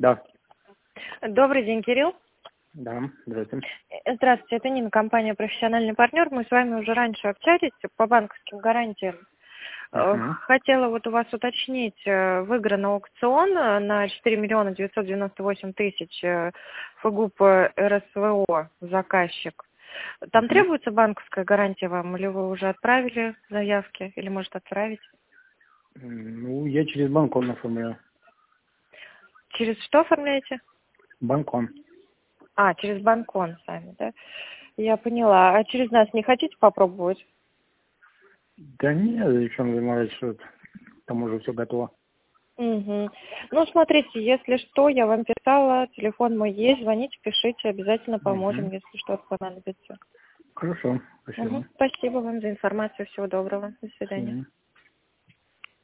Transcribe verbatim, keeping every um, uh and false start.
Да. Добрый день, Кирилл. Да, здравствуйте. Здравствуйте, это Нина, компания «Профессиональный партнер». Мы с вами уже раньше общались по банковским гарантиям. Uh-huh. Хотела вот у вас уточнить, выигран аукцион на четыре миллиона девятьсот девяносто восемь тысяч ФГУП РСВО заказчик. Там Uh-huh. требуется банковская гарантия вам, или вы уже отправили заявки, или может отправить? Ну, я через Банкон оформляю. Через что оформляете? Банкон. А, через Банкон сами, да? Я поняла. А через нас не хотите попробовать? Да нет, зачем заморачиваться, там уже все готово. Угу. Ну, смотрите, если что, я вам писала, телефон мой есть, звоните, пишите, обязательно поможем, Uh-huh. если что-то понадобится. Хорошо, спасибо. Угу. Спасибо вам за информацию, всего доброго, до свидания. Всем.